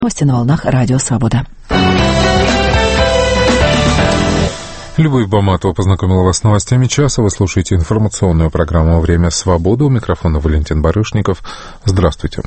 Новости на волнах Радио Свобода. Любовь Баматова познакомила вас с новостями часа. Вы слушаете информационную программу «Время свободы». У микрофона Валентин Барышников. Здравствуйте.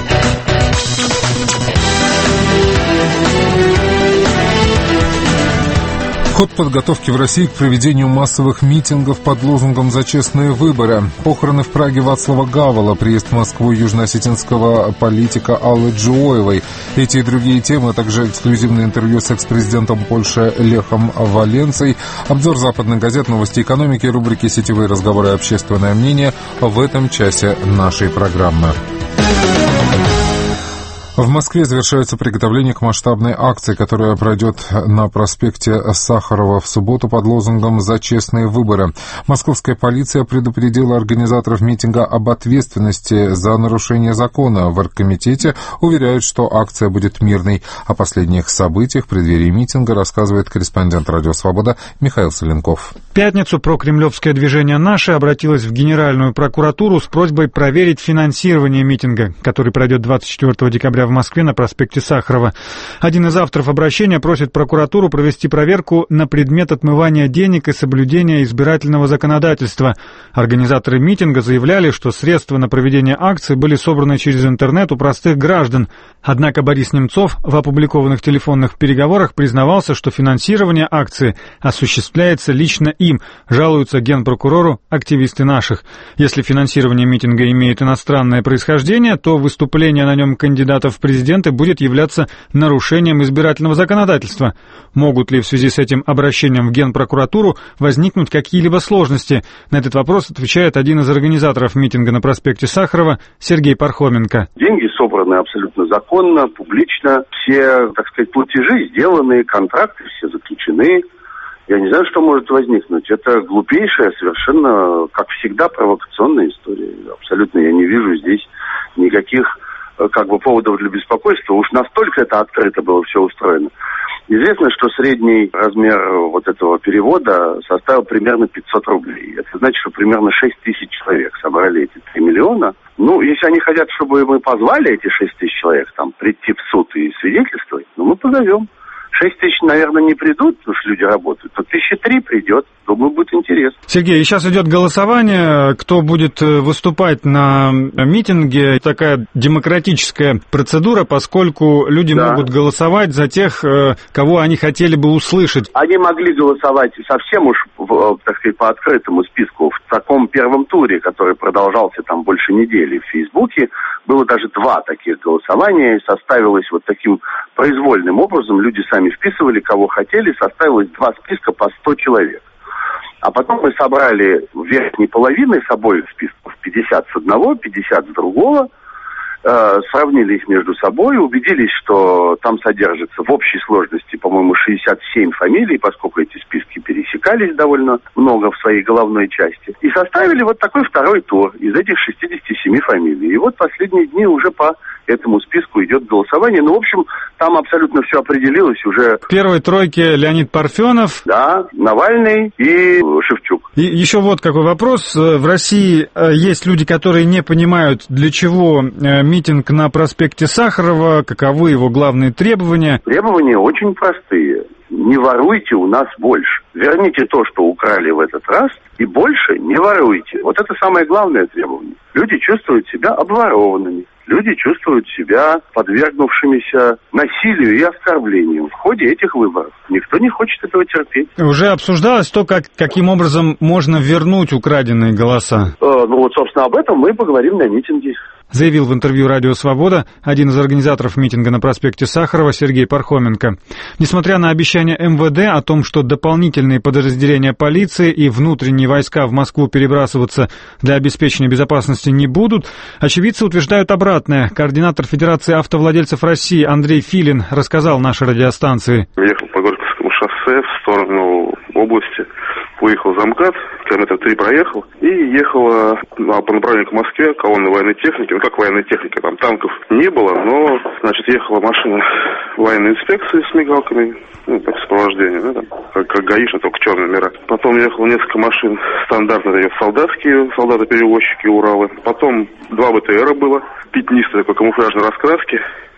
Ход подготовки в России к проведению массовых митингов под лозунгом «За честные выборы». Похороны в Праге Вацлава Гавела, приезд в Москву южноосетинского политика Аллы Джоевой. Эти и другие темы, а также эксклюзивное интервью с экс-президентом Польши Лехом Валенцей, обзор западных газет, новости экономики, рубрики «Сетевые разговоры и общественное мнение» в этом часе нашей программы. В Москве завершаются приготовления к масштабной акции, которая пройдет на проспекте Сахарова в субботу под лозунгом «За честные выборы». Московская полиция предупредила организаторов митинга об ответственности за нарушение закона. В оргкомитете уверяют, что акция будет мирной. О последних событиях в преддверии митинга рассказывает корреспондент «Радио Свобода» Михаил Соленков. В пятницу прокремлевское движение «Наши» обратилось в Генеральную прокуратуру с просьбой проверить финансирование митинга, который пройдет 24 декабря в Москве на проспекте Сахарова. Один из авторов обращения просит прокуратуру провести проверку на предмет отмывания денег и соблюдения избирательного законодательства. Организаторы митинга заявляли, что средства на проведение акции были собраны через интернет у простых граждан. Однако Борис Немцов в опубликованных телефонных переговорах признавался, что финансирование акции осуществляется лично им, жалуются генпрокурору активисты «Наших». Если финансирование митинга имеет иностранное происхождение, то выступление на нем кандидатов в президенты будет являться нарушением избирательного законодательства. Могут ли в связи с этим обращением в Генпрокуратуру возникнуть какие-либо сложности? На этот вопрос отвечает один из организаторов митинга на проспекте Сахарова Сергей Пархоменко. Деньги собраны абсолютно законно, публично. Все, так сказать, платежи сделаны, контракты все заключены. Я не знаю, что может возникнуть. Это глупейшая, совершенно, как всегда, провокационная история. Абсолютно я не вижу здесь никаких поводов для беспокойства. Уж настолько это открыто было все устроено. Известно, что средний размер вот этого перевода составил примерно 500 рублей. Это значит, что примерно 6 тысяч человек собрали эти 3 миллиона. Если они хотят, чтобы мы позвали эти 6 тысяч человек прийти в суд и свидетельствовать, мы позовем. 6 тысяч, наверное, не придут, потому что люди работают, то 1003 придет. Думаю, будет интересно. Сергей, сейчас идет голосование, кто будет выступать на митинге. Такая демократическая процедура, поскольку люди могут голосовать за тех, кого они хотели бы услышать. Они могли голосовать совсем уж, так сказать, по открытому списку в таком первом туре, который продолжался больше недели в Фейсбуке. Было даже 2 таких голосования, и составилось вот таким произвольным образом. Люди сами вписывали, кого хотели, составилось 2 списка по 100 человек. А потом мы собрали верхней половины с обоих списков 50 с одного, 50 с другого, сравнили их между собой, убедились, что там содержится в общей сложности, по-моему, 67 фамилий, поскольку эти списки пересекались довольно много в своей головной части. И составили вот такой второй тур из этих 67 фамилий. И вот последние дни уже по этому списку идет голосование. В общем, там абсолютно все определилось уже. В первой тройке Леонид Парфенов. Да, Навальный и Шевчук. И еще вот какой вопрос. В России есть люди, которые не понимают, для чего митинг на проспекте Сахарова, каковы его главные требования. Требования очень простые. Не воруйте у нас больше. Верните то, что украли в этот раз, и больше не воруйте. Вот это самое главное требование. Люди чувствуют себя обворованными. Люди чувствуют себя подвергнувшимися насилию и оскорблению в ходе этих выборов. Никто не хочет этого терпеть. Уже обсуждалось то, каким образом можно вернуть украденные голоса. Собственно, об этом мы поговорим на митинге. Заявил в интервью «Радио Свобода» один из организаторов митинга на проспекте Сахарова Сергей Пархоменко. Несмотря на обещание МВД о том, что дополнительные подразделения полиции и внутренние войска в Москву перебрасываться для обеспечения безопасности не будут, очевидцы утверждают обратное. Координатор Федерации автовладельцев России Андрей Филин рассказал нашей радиостанции. Ехал по Горьковскому шоссе в сторону области. Выехал за МКАД, километр 3 проехал, и ехала по направлению к Москве колонна военной техники. Как военной техники, там танков не было, но, ехала машина военной инспекции с мигалками, так, сопровождение, как гаишно, только черные номера. Потом ехало несколько машин стандартные, солдатские, солдаты-перевозчики, Уралы. Потом 2 БТРа было, пятнистые такой камуфляжной раскраски.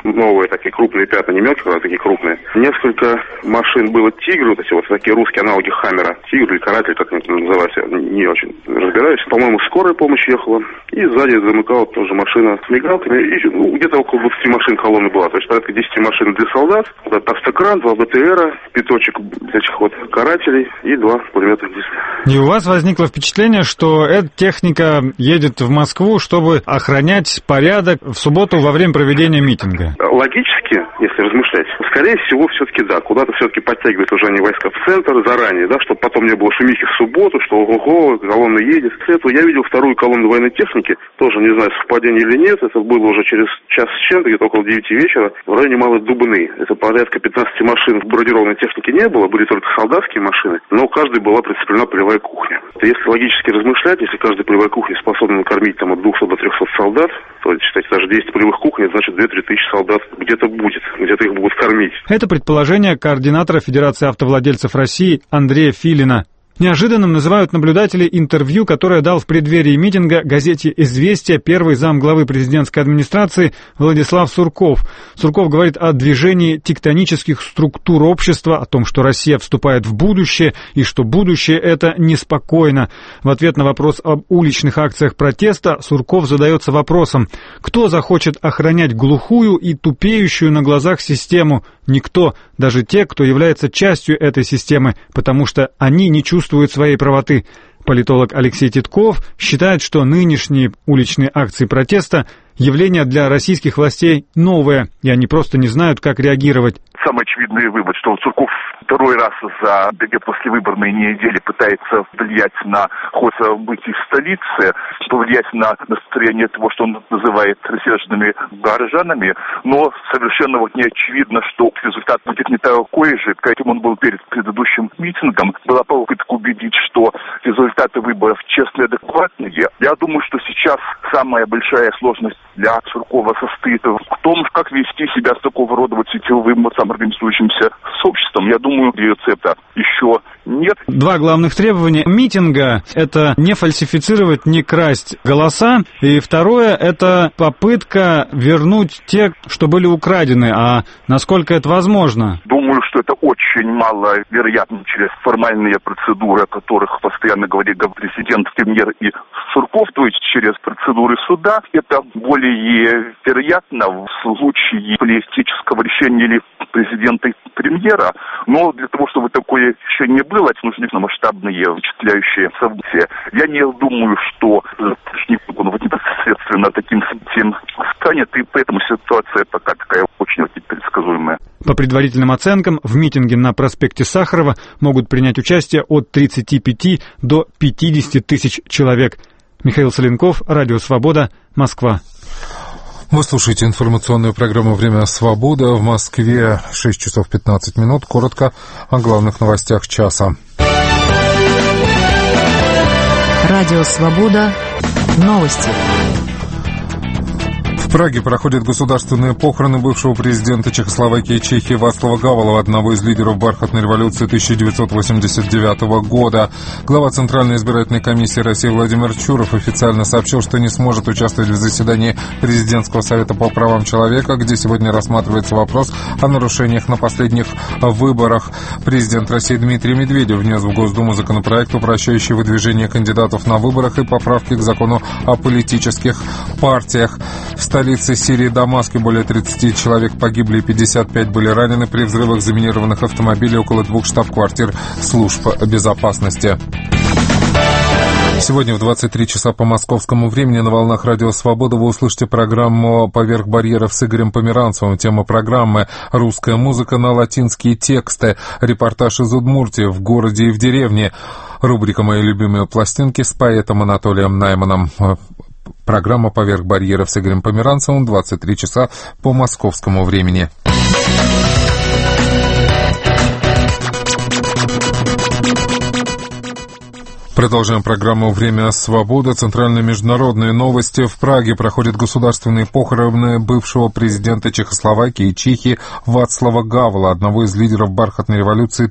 новые такие крупные пятна, не мелкие, а такие крупные. Несколько машин было «Тигр», вот эти вот такие русские аналоги «Хаммера». «Тигр» или «Каратель», как они там называются, я не очень разбираюсь. По-моему, скорая помощь ехала. И сзади замыкала тоже машина с мигалками. И где-то около 20 машин колонны была. То есть порядка 10 машин для солдат. Вот «Автокран», 2 БТРа, пяточек этих вот «Карателей» и 2 пулемета. И у вас возникло впечатление, что эта техника едет в Москву, чтобы охранять порядок в субботу во время проведения митинга? Логически, если размышлять, скорее всего, все-таки да. Куда-то все-таки подтягивают уже они войска в центр заранее, да, чтобы потом не было шумихи в субботу, что ого, колонна едет. После этого я видел вторую колонну военной техники, тоже не знаю, совпадение или нет, это было уже через час с чем-то, где-то около 9 вечера, в районе Малой Дубны. Это порядка 15 машин бронированной техники не было, были только солдатские машины, но у каждой была прицеплена полевая кухня. Если логически размышлять, если каждая полевая кухня способна накормить там от 200 до 300 солдат, то, считайте, даже 10 полевых кухонь, значит 2-3 тысячи солдат где-то будет, где-то их будут кормить. Это предположение координатора Федерации автовладельцев России Андрея Филина. Неожиданным называют наблюдатели интервью, которое дал в преддверии митинга газете «Известия» первый замглавы президентской администрации Владислав Сурков. Сурков говорит о движении тектонических структур общества, о том, что Россия вступает в будущее и что будущее это неспокойно. В ответ на вопрос об уличных акциях протеста Сурков задается вопросом: кто захочет охранять глухую и тупеющую на глазах систему? Никто, даже те, кто является частью этой системы, потому что они не чувствуют своей правоты. Политолог Алексей Титков считает, что нынешние уличные акции протеста – явление для российских властей новое, и они просто не знают, как реагировать. Самый очевидный вывод, что Сурков второй раз за две послевыборные недели пытается влиять на ход событий в столице, повлиять на настроение того, что он называет рассерженными горожанами, но совершенно не очевидно, что результат будет не такой же, каким он был перед предыдущим митингом. Была попытка убедить, что результаты выборов честные и адекватные. Я думаю, что сейчас самая большая сложность для Суркова состоит в том, как вести себя с такого рода сетевым самоорганизующимся сообществом. Я думаю, рецепта еще нет. Два главных требования митинга – это не фальсифицировать, не красть голоса. И второе – это попытка вернуть те, что были украдены. А насколько это возможно? Думаю, что это очень маловероятно через формальные процедуры, о которых постоянно говорит президент, премьер и Сурков, то есть через процедуры суда. Это более вероятно в случае политического решения или президента и премьера. Но для того, чтобы такое решение было, нужны масштабные, впечатляющие события. Я не думаю, что непосредственно таким событием станет, и поэтому ситуация пока такая очень предсказуемая. По предварительным оценкам, в митинге на проспекте Сахарова могут принять участие от 35 до 50 тысяч человек. Михаил Соленков, Радио Свобода, Москва. Вы слушаете информационную программу «Время свободы». В Москве 6 часов 15 минут. Коротко о главных новостях часа. Радио Свобода. Новости. В Праге проходят государственные похороны бывшего президента Чехословакии и Чехии Václava Gavela, одного из лидеров бархатной революции 1989 года. Глава Центральной избирательной комиссии России Владимир Чуров официально сообщил, что не сможет участвовать в заседании Президентского совета по правам человека, где сегодня рассматривается вопрос о нарушениях на последних выборах. Президент России Дмитрий Медведев внес в Госдуму законопроект, упрощающий выдвижение кандидатов на выборах и поправки к закону о политических партиях. В столице Сирии Дамаске более 30 человек погибли и 55 были ранены при взрывах заминированных автомобилей около 2 штаб-квартир служб безопасности. Сегодня в 23 часа по московскому времени на волнах Радио Свобода вы услышите программу «Поверх барьеров» с Игорем Померанцевым. Тема программы «Русская музыка на латинские тексты». Репортаж из Удмуртии, в городе и в деревне. Рубрика «Мои любимые пластинки» с поэтом Анатолием Найманом. Программа «Поверх барьеров» с Игорем Померанцевым, 23 часа по московскому времени. Продолжаем программу «Время свободы». Центральные международные новости. В Праге проходят государственные похороны бывшего президента Чехословакии и Чехии Václava Gavela, одного из лидеров бархатной революции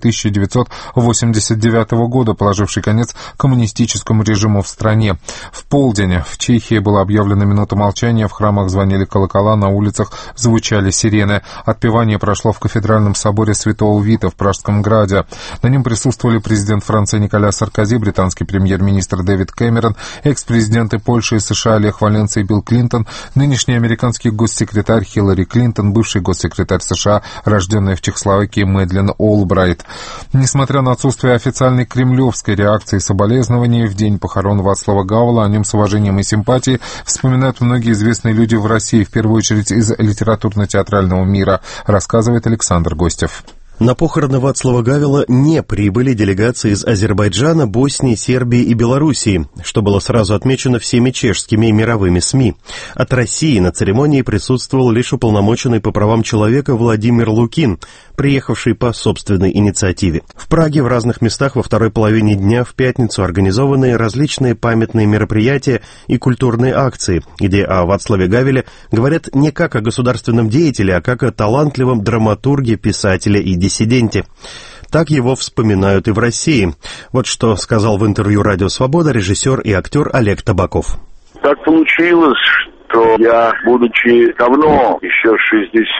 1989 года, положившей конец коммунистическому режиму в стране. В полдень в Чехии была объявлена минута молчания, в храмах звонили колокола, на улицах звучали сирены. Отпевание прошло в кафедральном соборе Святого Вита в Пражском граде. На нем присутствовали президент Франции Николя Саркози, британский премьер-министр Дэвид Кэмерон, экс-президенты Польши и США Лех Валенса и Билл Клинтон, нынешний американский госсекретарь Хиллари Клинтон, бывший госсекретарь США, рожденная в Чехословакии Мэдлен Олбрайт. Несмотря на отсутствие официальной кремлевской реакции и соболезнований, в день похорон Václava Gavela о нем с уважением и симпатией вспоминают многие известные люди в России, в первую очередь из литературно-театрального мира, рассказывает Александр Гостев. На похороны Václava Gavela не прибыли делегации из Азербайджана, Боснии, Сербии и Белоруссии, что было сразу отмечено всеми чешскими и мировыми СМИ. От России на церемонии присутствовал лишь уполномоченный по правам человека Владимир Лукин, приехавший по собственной инициативе. В Праге в разных местах во второй половине дня в пятницу организованы различные памятные мероприятия и культурные акции, где о Václavе Gavele говорят не как о государственном деятеле, а как о талантливом драматурге, писателе и диссиденте. Так его вспоминают и в России. Вот что сказал в интервью «Радио Свобода» режиссер и актер Олег Табаков. Так получилось, что я, будучи давно, еще с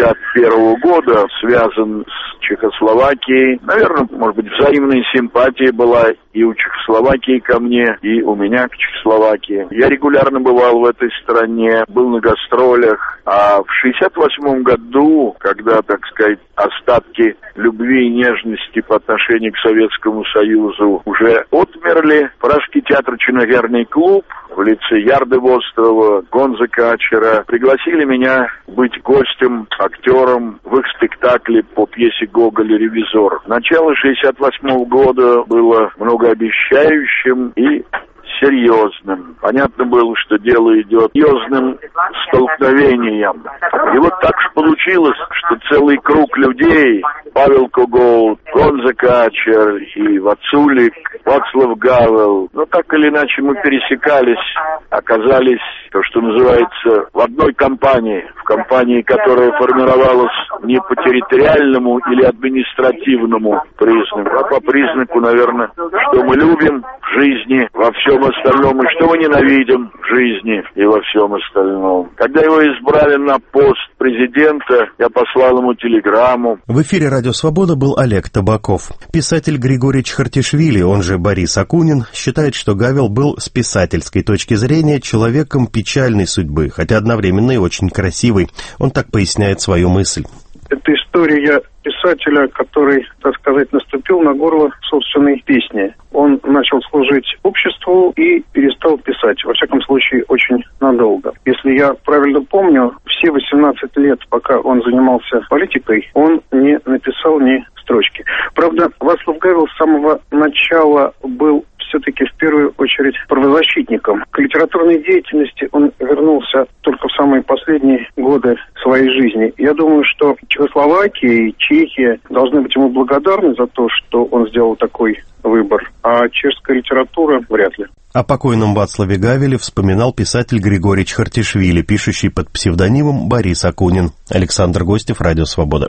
61 года, связан с Чехословакией, наверное, может быть, взаимная симпатия была и у Чехословакии ко мне, и у меня к Чехословакии. Я регулярно бывал в этой стране, был на гастролях, а в 68 году, когда, так сказать, остатки любви и нежности по отношению к Советскому Союзу уже отмерли, Пражский театр-чиноверный клуб в лице Ярды Вострова, Гонза Качера пригласили меня быть гостем, актером в их спектакле по пьесе Гоголя «Ревизор». Начало 68 года было многообещающим и серьезным. Понятно было, что дело идет серьезным столкновением. И вот так же получилось, что целый круг людей, Павел Когол, Гонза Качер и Вацулик, Václav Gavel, ну так или иначе мы пересекались, оказались, то, что называется, в одной компании, в компании, которая формировалась не по территориальному или административному признаку, а по признаку, наверное, что мы любим в жизни, во всем остальном, и что мы ненавидим в жизни и во всем остальном. Когда его избрали на пост президента, я послал ему телеграмму. В эфире «Радио Свобода» был Олег Табаков. Писатель Григорий Чхартишвили, он же Борис Акунин, считает, что Гавел был с писательской точки зрения человеком печальной судьбы, хотя одновременно и очень красивый. Он так поясняет свою мысль. Это история писателя, который, так сказать, наступил на горло собственной песни. Он начал служить обществу и перестал писать. Во всяком случае, очень надолго. Если я правильно помню, все 18 лет, пока он занимался политикой, он не написал ни строчки. Правда, Václav Gavel с самого начала был все-таки в первую очередь правозащитником. К литературной деятельности он вернулся только в самые последние годы своей жизни. Я думаю, что Чехословакия и Чехия должны быть ему благодарны за то, что он сделал такой выбор, а чешская литература вряд ли. О покойном Václavе Gavele вспоминал писатель Григорий Чхартишвили, пишущий под псевдонимом Борис Акунин. Александр Гостев, «Радио Свобода».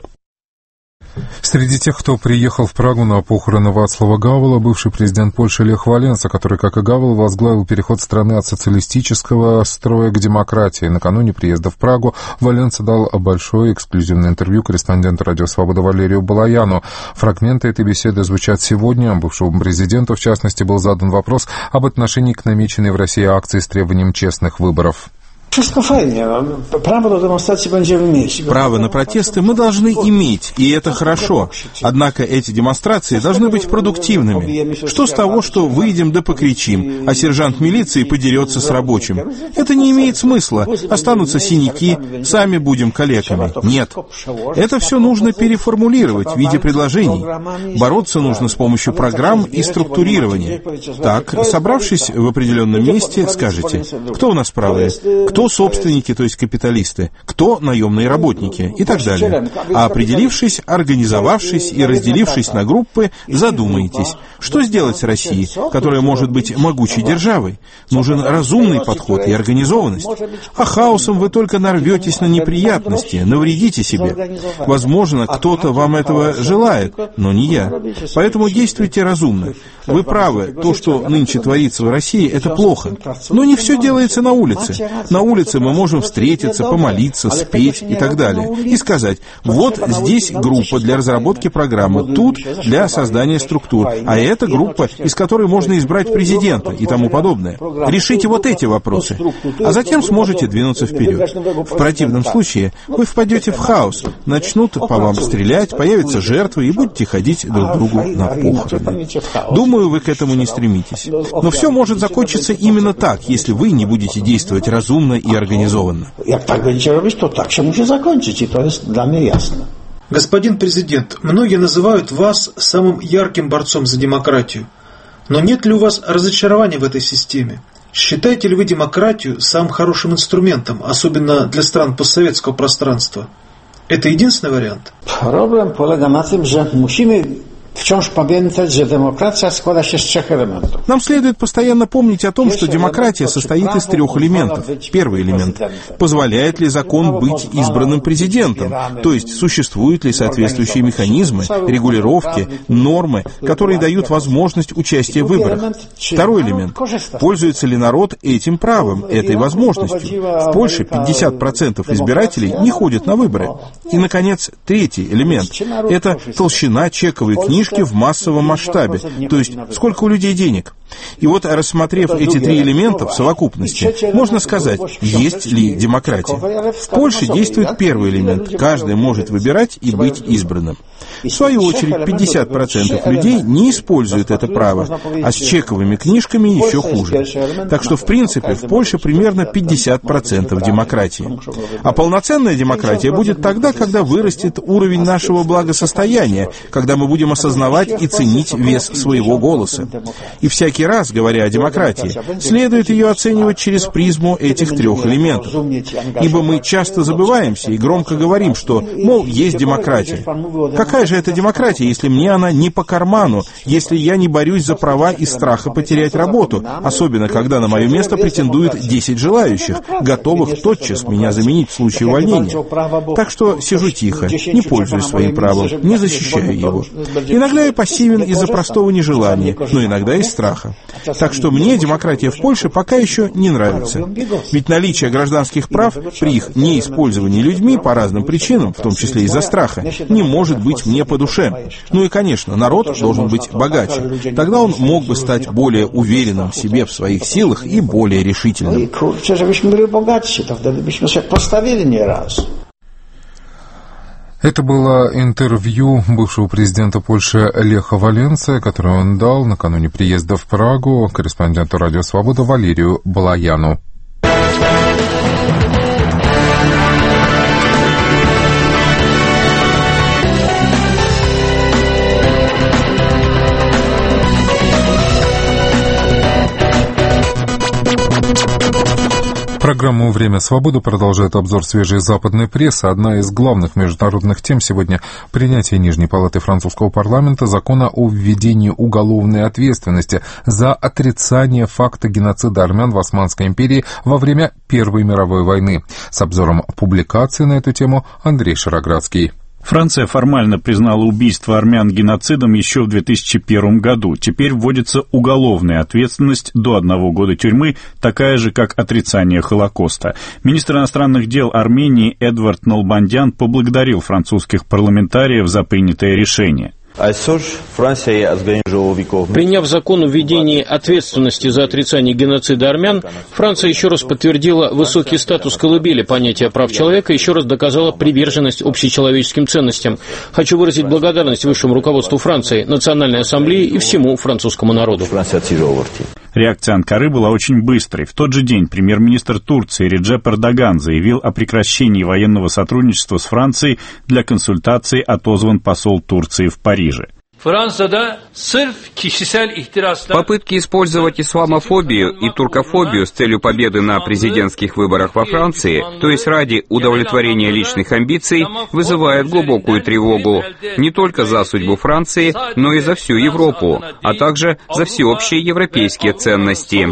Среди тех, кто приехал в Прагу на похороны Václava Gavela, бывший президент Польши Лех Валенса, который, как и Гавел, возглавил переход страны от социалистического строя к демократии. Накануне приезда в Прагу Валенса дал большое эксклюзивное интервью корреспонденту «Радио Свобода» Валерию Балаяну. Фрагменты этой беседы звучат сегодня. Бывшему президенту, в частности, был задан вопрос об отношении к намеченной в России акции с требованием честных выборов. Право на протесты мы должны иметь, и это хорошо. Однако эти демонстрации должны быть продуктивными. Что с того, что выйдем да покричим, а сержант милиции подерется с рабочим? Это не имеет смысла. Останутся синяки, сами будем калеками. Нет. Это все нужно переформулировать в виде предложений. Бороться нужно с помощью программ и структурирования. Так, собравшись в определенном месте, скажете, кто у нас правые, кто кто собственники, то есть капиталисты, кто наемные работники и так далее. А определившись, организовавшись и разделившись на группы, задумаетесь, что сделать с Россией, которая может быть могучей державой. Нужен разумный подход и организованность. А хаосом вы только нарветесь на неприятности, навредите себе. Возможно, кто-то вам этого желает, но не я. Поэтому действуйте разумно. Вы правы, то, что нынче творится в России, это плохо. Но не все делается на улице. На улице мы можем встретиться, помолиться, спеть и так далее. И сказать, вот здесь группа для разработки программы, тут для создания структур, а это группа, из которой можно избрать президента и тому подобное. Решите вот эти вопросы, а затем сможете двинуться вперед. В противном случае вы впадете в хаос, начнут по вам стрелять, появятся жертвы и будете ходить друг к другу на похороны. Думаю, вы к этому не стремитесь. Но все может закончиться именно так, если вы не будете действовать разумно и организованно. Господин президент, многие называют вас самым ярким борцом за демократию. Но нет ли у вас разочарования в этой системе? Считаете ли вы демократию самым хорошим инструментом, особенно для стран постсоветского пространства? Это единственный вариант? Problem polega na tym, że musimy wciąż pamiętać, że demokracja składa się z 3 elementów. Нам следует постоянно помнить о том, что демократия состоит из 3 элементов. Первый элемент – позволяет ли закон быть избранным президентом, то есть существуют ли соответствующие механизмы, регулировки, нормы, которые дают возможность участия в выборах. Второй элемент – пользуется ли народ этим правом, этой возможностью. В Польше 50% избирателей не ходят на выборы. И, наконец, третий элемент – это толщина чековой книжки в массовом масштабе, то есть сколько у людей денег. И вот, рассмотрев эти 3 элемента в совокупности, можно сказать, есть ли демократия. В Польше действует первый элемент. Каждый может выбирать и быть избранным. В свою очередь, 50% людей не используют это право, а с чековыми книжками еще хуже. Так что, в принципе, в Польше примерно 50% демократии. А полноценная демократия будет тогда, когда вырастет уровень нашего благосостояния, когда мы будем осознавать и ценить вес своего голоса. И всякий раз, говоря о демократии, следует ее оценивать через призму этих 3 элементов. Ибо мы часто забываемся и громко говорим, что, мол, есть демократия. Какая же это демократия, если мне она не по карману, если я не борюсь за права из страха потерять работу, особенно когда на мое место претендует 10 желающих, готовых тотчас меня заменить в случае увольнения. Так что сижу тихо, не пользуюсь своим правом, не защищаю его. Иногда я пассивен из-за простого нежелания, но иногда из страха. Так что мне демократия в Польше пока еще не нравится. Ведь наличие гражданских прав при их неиспользовании людьми по разным причинам, в том числе из-за страха, не может быть мне по душе. Ну и, конечно, народ должен быть богаче. Тогда он мог бы стать более уверенным в себе, в своих силах и более решительным. Это было интервью бывшего президента Польши Леха Валенсы, которое он дал накануне приезда в Прагу корреспонденту «Радио Свобода» Валерию Балаяну. Программу «Время свободы» продолжает обзор свежей западной прессы. Одна из главных международных тем сегодня – принятие Нижней палаты французского парламента закона о введении уголовной ответственности за отрицание факта геноцида армян в Османской империи во время Первой мировой войны. С обзором публикации на эту тему Андрей Шароградский. Франция формально признала убийство армян геноцидом еще в 2001 году. Теперь вводится уголовная ответственность до 1 года тюрьмы, такая же, как отрицание Холокоста. Министр иностранных дел Армении Эдвард Налбандян поблагодарил французских парламентариев за принятое решение. Приняв закон о введении ответственности за отрицание геноцида армян, Франция еще раз подтвердила высокий статус колыбели понятия прав человека и еще раз доказала приверженность общечеловеческим ценностям. Хочу выразить благодарность высшему руководству Франции, Национальной ассамблее и всему французскому народу. Реакция Анкары была очень быстрой. В тот же день премьер-министр Турции Реджеп Эрдоган заявил о прекращении военного сотрудничества с Францией. Для консультаций отозван посол Турции в Париже. Попытки использовать исламофобию и туркофобию с целью победы на президентских выборах во Франции, то есть ради удовлетворения личных амбиций, вызывают глубокую тревогу не только за судьбу Франции, но и за всю Европу, а также за всеобщие европейские ценности.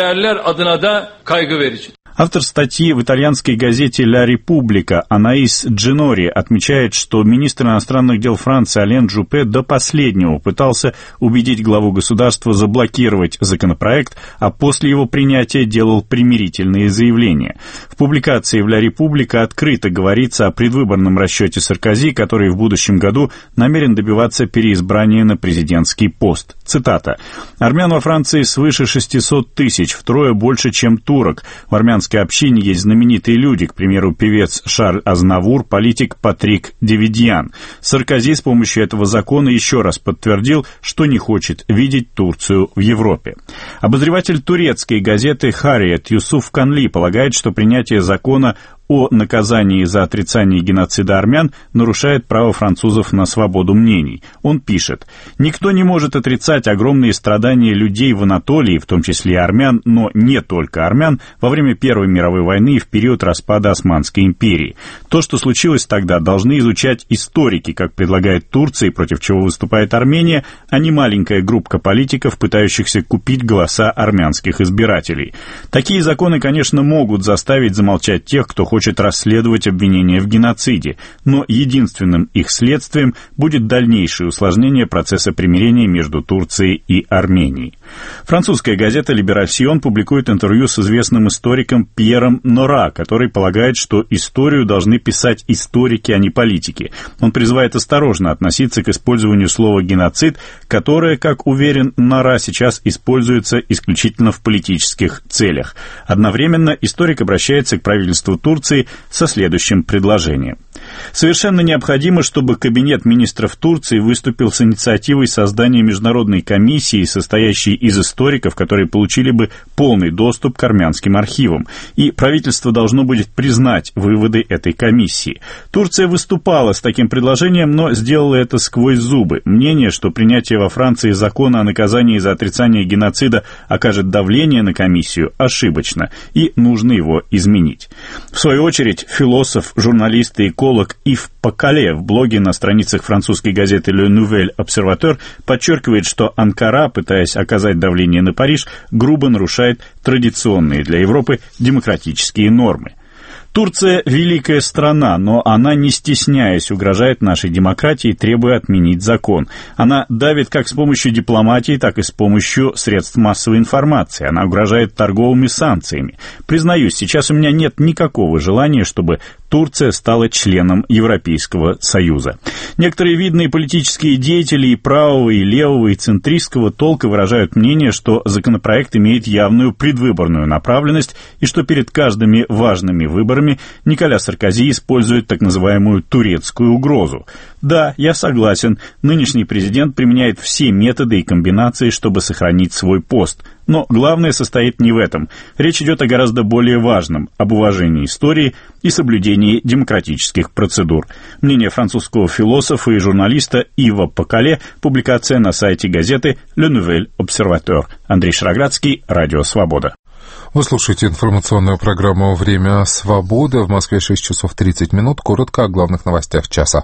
Автор статьи в итальянской газете «Ля Република» Анаис Джинори отмечает, что министр иностранных дел Франции Ален Джупе до последнего пытался убедить главу государства заблокировать законопроект, а после его принятия делал примирительные заявления. В публикации в «Ля Република» открыто говорится о предвыборном расчете Саркози, который в будущем году намерен добиваться переизбрания на президентский пост. Цитата. «Армян во Франции свыше 600 тысяч, втрое больше, чем турок. В армянской общине есть знаменитые люди, к примеру, певец Шарль Азнавур, политик Патрик Девидьян. Саркози с помощью этого закона еще раз подтвердил, что не хочет видеть Турцию в Европе». Обозреватель турецкой газеты «Харриет» Юсуф Канли полагает, что принятие закона о наказании за отрицание геноцида армян нарушает право французов на свободу мнений. Он пишет: «Никто не может отрицать огромные страдания людей в Анатолии, в том числе и армян, но не только армян, во время Первой мировой войны и в период распада Османской империи. То, что случилось тогда, должны изучать историки, как предлагает Турция, против чего выступает Армения, а не маленькая группа политиков, пытающихся купить голоса армянских избирателей. Такие законы, конечно, могут заставить замолчать тех, кто хочет расследовать обвинения в геноциде, но единственным их следствием будет дальнейшее усложнение процесса примирения между Турцией и Арменией». Французская газета «Либерасьон» публикует интервью с известным историком Пьером Нора, который полагает, что историю должны писать историки, а не политики. Он призывает осторожно относиться к использованию слова «геноцид», которое, как уверен Нора, сейчас используется исключительно в политических целях. Одновременно историк обращается к правительству Турции со следующим предложением. «Совершенно необходимо, чтобы Кабинет министров Турции выступил с инициативой создания международной комиссии, состоящей из историков, которые получили бы полный доступ к армянским архивам, и правительство должно будет признать выводы этой комиссии. Турция выступала с таким предложением, но сделала это сквозь зубы. Мнение, что принятие во Франции закона о наказании за отрицание геноцида окажет давление на комиссию, ошибочно, и нужно его изменить». В свою очередь, философ, журналист и эколог Ив Покале в блоге на страницах французской газеты «Le Nouvel Observateur» подчеркивает, что Анкара, пытаясь оказать давление на Париж, грубо нарушает традиционные для Европы демократические нормы. Турция – великая страна, но она, не стесняясь, угрожает нашей демократии, требуя отменить закон. Она давит как с помощью дипломатии, так и с помощью средств массовой информации. Она угрожает торговыми санкциями. Признаюсь, сейчас у меня нет никакого желания, чтобы Турция стала членом Европейского Союза. Некоторые видные политические деятели и правого, и левого, и центристского толка выражают мнение, что законопроект имеет явную предвыборную направленность и что перед каждыми важными выборами Николя Саркози использует так называемую турецкую угрозу. Да, я согласен, нынешний президент применяет все методы и комбинации, чтобы сохранить свой пост. Но главное состоит не в этом. Речь идет о гораздо более важном – об уважении истории и соблюдении демократических процедур. Мнение французского философа и журналиста Ива Покале, публикация на сайте газеты «Le Nouvel Observateur». Андрей Шароградский, Радио Свобода. Вы слушаете информационную программу «Время свободы». В Москве 6 часов 30 минут. Коротко о главных новостях часа.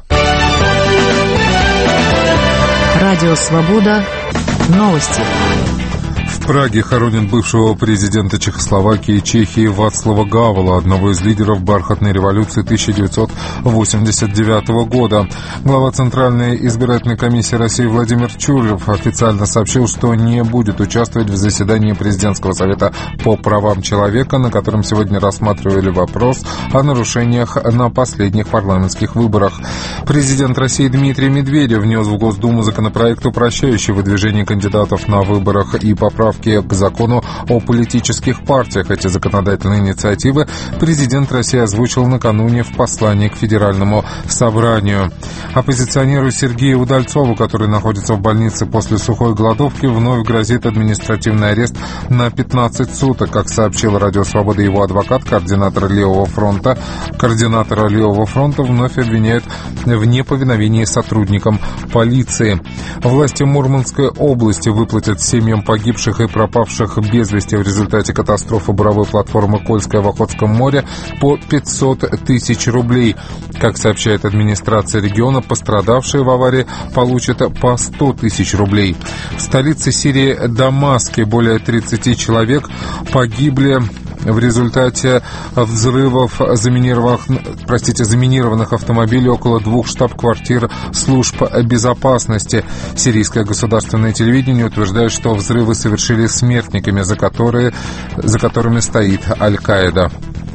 Радио «Свобода». Новости. В Праге хоронят бывшего президента Чехословакии и Чехии Вацлава Гавела, одного из лидеров бархатной революции 1989 года. Глава Центральной избирательной комиссии России Владимир Чуров официально сообщил, что не будет участвовать в заседании Президентского совета по правам человека, на котором сегодня рассматривали вопрос о нарушениях на последних парламентских выборах. Президент России Дмитрий Медведев внес в Госдуму законопроект, упрощающий выдвижение кандидатов на выборах и поправки к закону о политических партиях. Эти законодательные инициативы президент России озвучил накануне в послании к Федеральному собранию. Оппозиционеру Сергею Удальцову, который находится в больнице после сухой голодовки, вновь грозит административный арест на 15 суток. Как сообщил Радио Свобода его адвокат, координатора Левого фронта вновь обвиняют в неповиновении сотрудникам полиции. Власти Мурманской области выплатят семьям погибших и пропавших без вести в результате катастрофы буровой платформы «Кольская» в Охотском море по 500 тысяч рублей. Как сообщает администрация региона, пострадавшие в аварии получат по 100 тысяч рублей. В столице Сирии Дамаске более 30 человек погибли в результате взрывов заминированных автомобилей около 2 штаб-квартир служб безопасности. Сирийское государственное телевидение утверждает, что взрывы совершили смертниками, за которыми стоит Аль-Каида.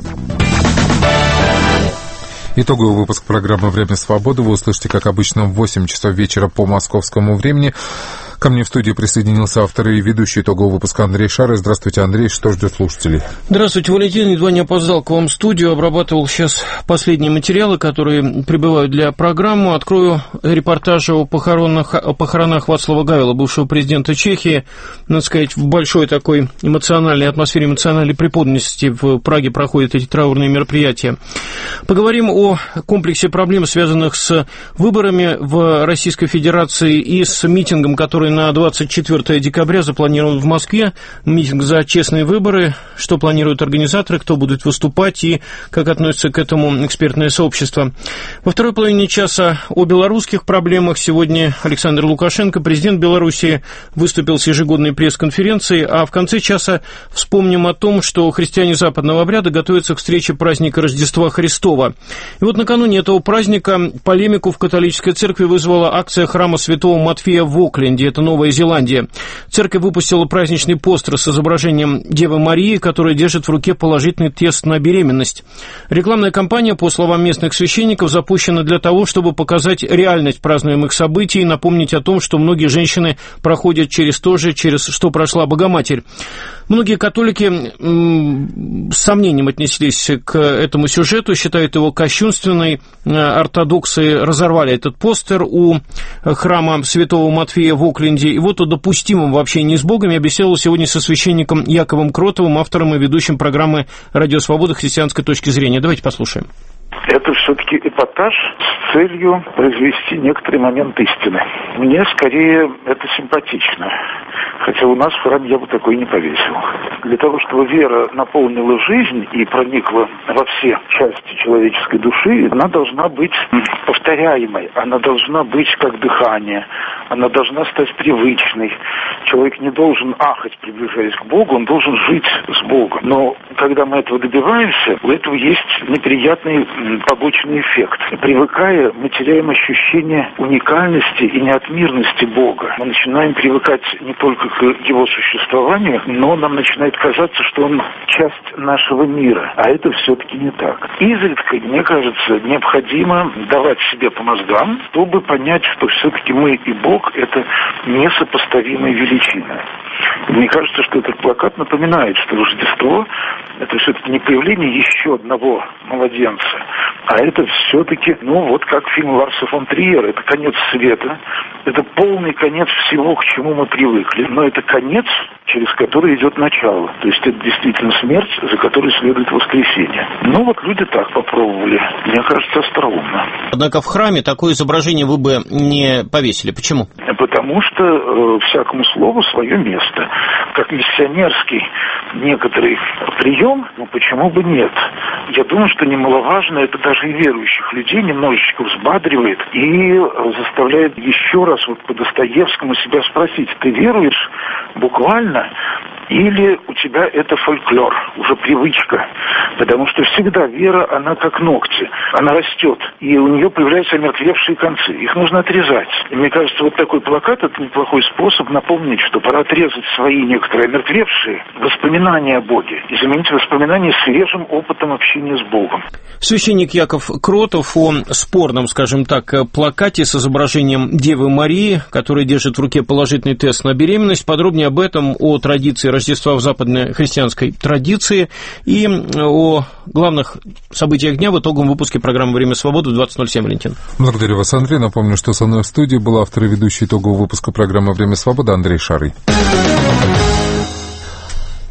Итоговый выпуск программы «Время свободы» вы услышите, как обычно, в 8 часов вечера по московскому времени. Ко мне в студии присоединился автор и ведущий итогового выпуска Андрей Шары. Здравствуйте, Андрей. Что ждет слушателей? Здравствуйте, Валентин. Едва не опоздал к вам в студию. Обрабатывал сейчас последние материалы, которые прибывают для программы. Открою репортаж о похоронах Вацлава Гавела, бывшего президента Чехии. Надо сказать, в большой такой эмоциональной атмосфере, эмоциональной преподнятости в Праге проходят эти траурные мероприятия. Поговорим о комплексе проблем, связанных с выборами в Российской Федерации и с митингом, который на 24 декабря запланирован в Москве. Митинг за честные выборы. Что планируют организаторы, кто будет выступать и как относится к этому экспертное сообщество. Во второй половине часа о белорусских проблемах. Сегодня Александр Лукашенко, президент Белоруссии, выступил с ежегодной пресс-конференцией. А в конце часа вспомним о том, что христиане западного обряда готовятся к встрече праздника Рождества Христова. И вот накануне этого праздника полемику в католической церкви вызвала акция храма Святого Матфея в Окленде. Это Новая Зеландия. Церковь выпустила праздничный постер с изображением Девы Марии, которая держит в руке положительный тест на беременность. Рекламная кампания, по словам местных священников, запущена для того, чтобы показать реальность празднуемых событий и напомнить о том, что многие женщины проходят через то же, через что прошла Богоматерь. Многие католики с сомнением отнеслись к этому сюжету, считают его кощунственной. Ортодоксы разорвали этот постер у храма Святого Матфея в Окленде. И вот о допустимом в общении с Богом я беседовал сегодня со священником Яковом Кротовым, автором и ведущим программы «Радио Свобода. Христианской точки зрения». Давайте послушаем. Это все-таки эпатаж с целью произвести некоторый момент истины. Мне скорее это симпатично. Хотя у нас в храме я бы такой не повесил. Для того, чтобы вера наполнила жизнь и проникла во все части человеческой души, она должна быть повторяемой, она должна быть как дыхание, она должна стать привычной. Человек не должен ахать, приближаясь к Богу, он должен жить с Богом. Но когда мы этого добиваемся, у этого есть неприятный побочный эффект. Привыкая, мы теряем ощущение уникальности и неотмирности Бога. Мы начинаем привыкать не только к его существованию, но нам начинает казаться, что он часть нашего мира. А это все-таки не так. Изредка, мне кажется, необходимо давать себе по мозгам, чтобы понять, что все-таки мы и Бог — это несопоставимые величины. Мне кажется, что этот плакат напоминает, что Рождество — это все-таки не появление еще одного младенца, а это все-таки, вот как фильм Ларса фон Триера, это конец света, это полный конец всего, к чему мы привыкли, но это конец, через который идет начало. То есть это действительно смерть, за которой следует воскресение. Люди так попробовали. Мне кажется, остроумно. Однако в храме такое изображение вы бы не повесили. Почему? Потому что всякому слову свое место. Как миссионерский некоторый прием, почему бы нет? Я думаю, что немаловажно, это даже и верующих людей немножечко взбадривает и заставляет еще раз по Достоевскому себя спросить: ты веруешь буквально или у тебя это фольклор, уже привычка? Потому что всегда вера, она как ногти, она растет, и у нее появляются омертвевшие концы, их нужно отрезать. И мне кажется, такой плакат — это неплохой способ напомнить, что пора отрезать свои некоторые омертвевшие воспоминания о Боге и заменить воспоминания свежим опытом общения с Богом. Священник Яков Кротов о спорном, скажем так, плакате с изображением Девы Марии, которая держит в руке положительный тест на беременность. Подробнее об этом, о традиции Рождества в западной христианской традиции и о главных событиях дня в итоговом выпуске программы «Время свободы» в 20:07, Валентин. Благодарю вас, Андрей. Напомню, что со мной в студии был автор и ведущий итогового выпуска программы «Время свободы» Андрей Шарый.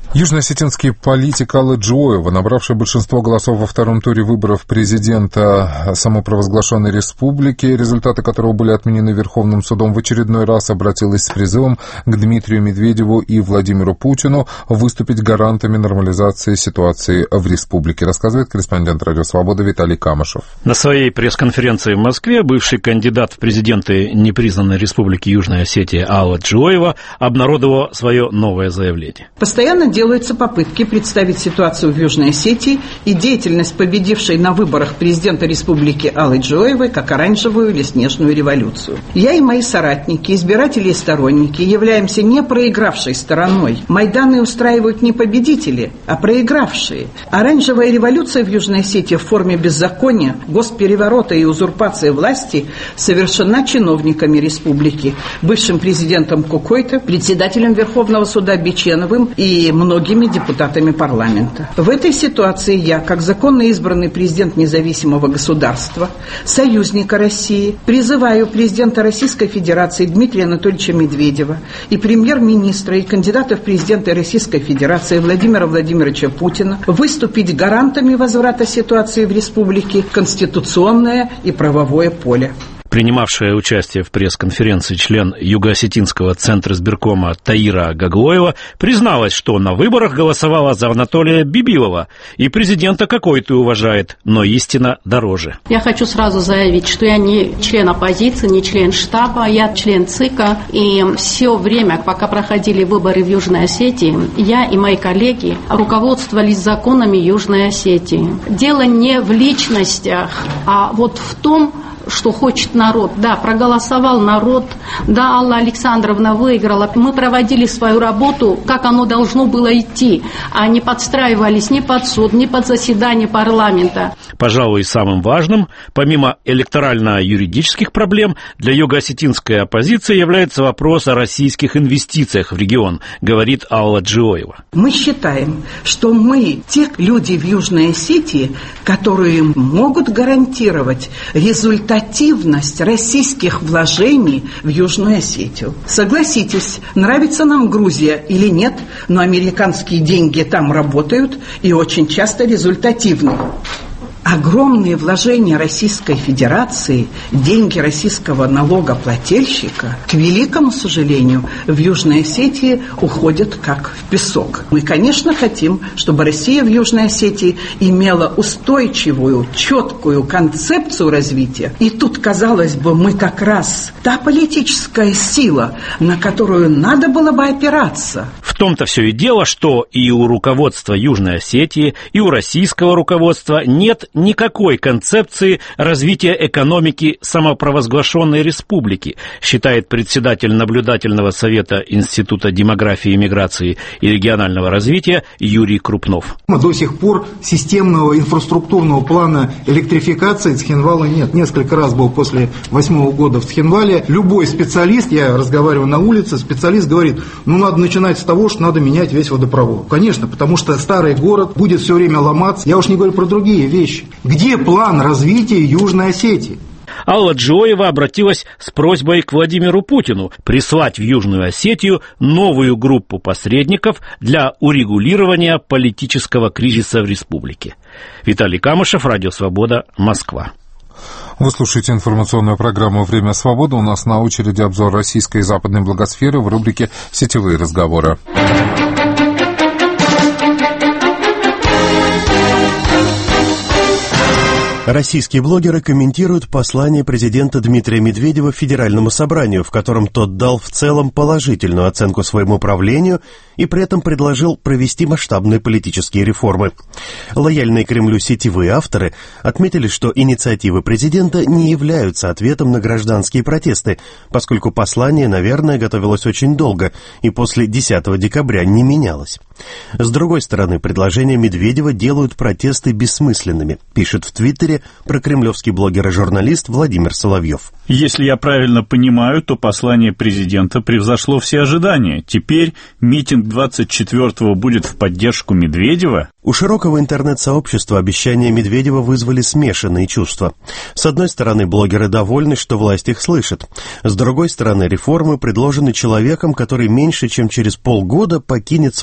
Южно-осетинский политик Алла Джоева, набравшая большинство голосов во втором туре выборов президента самопровозглашенной республики, результаты которого были отменены Верховным судом, в очередной раз обратилась с призывом к Дмитрию Медведеву и Владимиру Путину выступить гарантами нормализации ситуации в республике, рассказывает корреспондент «Радио Свобода» Виталий Камышев. На своей пресс-конференции в Москве бывший кандидат в президенты непризнанной республики Южная Осетия Алла Джоева обнародовала свое новое заявление. Постоянно делаются попытки представить ситуацию в Южной Осетии и деятельность победившей на выборах президента республики Аллы Джоевой как оранжевую или снежную революцию. Я и мои соратники, избиратели и сторонники являемся не проигравшей стороной. Майданы устраивают не победители, а проигравшие. Оранжевая революция в Южной Осетии в форме беззакония, госпереворота и узурпации власти совершена чиновниками республики, бывшим президентом Кукойто, председателем Верховного суда Биченовым и многими депутатами парламента. В этой ситуации я, как законно избранный президент независимого государства, союзника России, призываю президента Российской Федерации Дмитрия Анатольевича Медведева и премьер-министра и кандидата в президенты Российской Федерации Владимира Владимировича Путина выступить гарантами возврата ситуации в республике в конституционное и правовое поле. Принимавшая участие в пресс-конференции член Юго-Осетинского центра избиркома Таира Гаглоева призналась, что на выборах голосовала за Анатолия Бибилова и президента Кокойты уважает, но истина дороже. Я хочу сразу заявить, что я не член оппозиции, не член штаба, я член ЦИКа, и все время, пока проходили выборы в Южной Осетии, я и мои коллеги руководствовались законами Южной Осетии. Дело не в личностях, а вот в том, что хочет народ. Да, проголосовал народ, да, Алла Александровна выиграла. Мы проводили свою работу, как оно должно было идти, а не подстраивались ни под суд, ни под заседание парламента. Пожалуй, самым важным, помимо электорально-юридических проблем, для юго-осетинской оппозиции является вопрос о российских инвестициях в регион, говорит Алла Джоева. Мы считаем, что мы, те люди в Южной Осетии, которые могут гарантировать результативность российских вложений в Южную Осетию. Согласитесь, нравится нам Грузия или нет, но американские деньги там работают и очень часто результативны. Огромные вложения Российской Федерации, деньги российского налогоплательщика, к великому сожалению, в Южной Осетии уходят как в песок. Мы, конечно, хотим, чтобы Россия в Южной Осетии имела устойчивую, четкую концепцию развития. И тут, казалось бы, мы как раз та политическая сила, на которую надо было бы опираться. В том-то все и дело, что и у руководства Южной Осетии, и у российского руководства нет никакой концепции развития экономики самопровозглашенной республики, считает председатель наблюдательного совета Института демографии и миграции и регионального развития Юрий Крупнов. До сих пор системного инфраструктурного плана электрификации Цхинвала нет. Несколько раз был после 2008 года в Цхинвале. Любой специалист, я разговариваю на улице, специалист говорит, надо начинать с того, что надо менять весь водопровод. Конечно, потому что старый город будет все время ломаться. Я уж не говорю про другие вещи. Где план развития Южной Осетии? Алла Джоева обратилась с просьбой к Владимиру Путину прислать в Южную Осетию новую группу посредников для урегулирования политического кризиса в республике. Виталий Камышев, Радио Свобода, Москва. Вы слушаете информационную программу «Время свободы». У нас на очереди обзор российской и западной благосферы в рубрике «Сетевые разговоры». Российские блогеры комментируют послание президента Дмитрия Медведева Федеральному собранию, в котором тот дал в целом положительную оценку своему правлению и при этом предложил провести масштабные политические реформы. Лояльные Кремлю сетевые авторы отметили, что инициативы президента не являются ответом на гражданские протесты, поскольку послание, наверное, готовилось очень долго и после 10 декабря не менялось. С другой стороны, предложения Медведева делают протесты бессмысленными, пишет в Твиттере прокремлевский блогер и журналист Владимир Соловьев. Если я правильно понимаю, то послание президента превзошло все ожидания. Теперь митинг 24-го будет в поддержку Медведева? У широкого интернет-сообщества обещания Медведева вызвали смешанные чувства. С одной стороны, блогеры довольны, что власть их слышит. С другой стороны, реформы предложены человеком, который меньше чем через полгода покинет свой пост,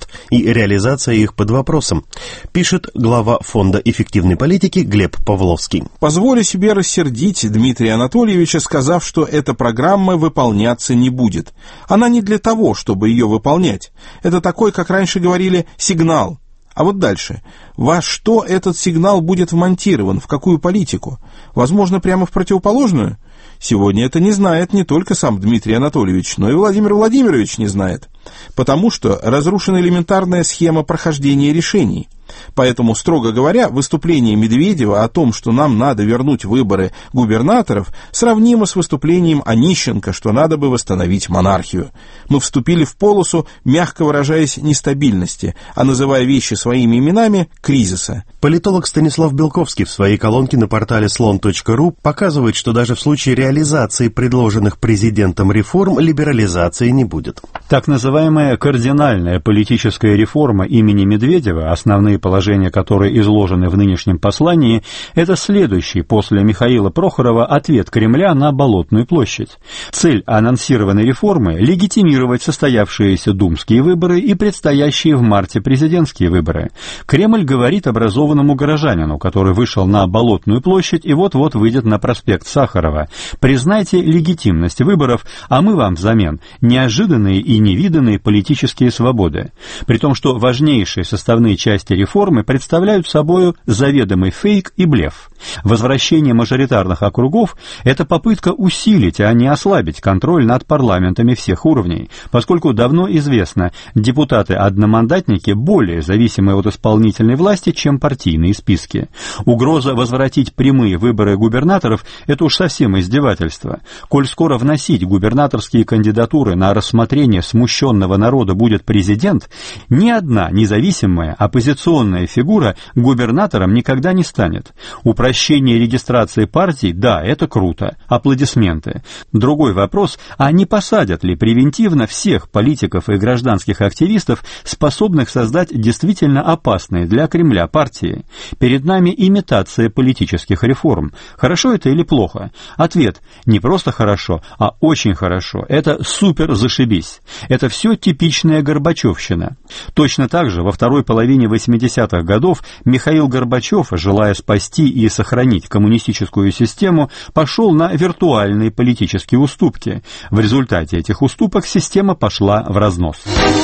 руководств, и реализация их под вопросом, пишет глава Фонда эффективной политики Глеб Павловский. Позволю себе рассердить Дмитрия Анатольевича, сказав, что эта программа выполняться не будет. Она не для того, чтобы ее выполнять. Это такой, как раньше говорили, сигнал. А вот дальше. Во что этот сигнал будет вмонтирован, в какую политику? Возможно, прямо в противоположную? Сегодня это не знает не только сам Дмитрий Анатольевич, но и Владимир Владимирович не знает. Потому что разрушена элементарная схема прохождения решений. Поэтому, строго говоря, выступление Медведева о том, что нам надо вернуть выборы губернаторов, сравнимо с выступлением Онищенко, что надо бы восстановить монархию. Мы вступили в полосу, мягко выражаясь, нестабильности, а называя вещи своими именами, кризиса. Политолог Станислав Белковский в своей колонке на портале slon.ru показывает, что даже в случае реализации предложенных президентом реформ либерализации не будет. Так называемая кардинальная политическая реформа имени Медведева, основные положения которой изложены в нынешнем послании, это следующий после Михаила Прохорова ответ Кремля на Болотную площадь. Цель анонсированной реформы – легитимировать состоявшиеся думские выборы и предстоящие в марте президентские выборы. Кремль говорит образованному горожанину, который вышел на Болотную площадь и вот-вот выйдет на проспект Сахарова: признайте легитимность выборов, а мы вам взамен неожиданные и невиданные политические свободы. При том, что важнейшие составные части реформы представляют собою заведомый фейк и блеф. Возвращение мажоритарных округов – это попытка усилить, а не ослабить контроль над парламентами всех уровней, поскольку давно известно, депутаты-одномандатники более зависимы от исполнительной власти, чем партийные списки. Угроза возвратить прямые выборы губернаторов – это уж совсем издевательство. Коль скоро вносить губернаторские кандидатуры на рассмотрение смущенного народа будет президент, ни одна независимая оппозиционная фигура губернатором никогда не станет. Упрощение регистрации партий – да, это круто. Аплодисменты. Другой вопрос – а не посадят ли превентивно всех политиков и гражданских активистов, способных создать действительно опасные для Кремля партии? Перед нами имитация политических реформ. Хорошо это или плохо? Ответ – не просто хорошо, а очень хорошо. Это супер зашибись. Это все типичная горбачевщина. Точно так же во второй половине 80-х годов Михаил Горбачев, желая спасти и сохранить коммунистическую систему, пошел на виртуальные политические уступки. В результате этих уступок система пошла в разнос.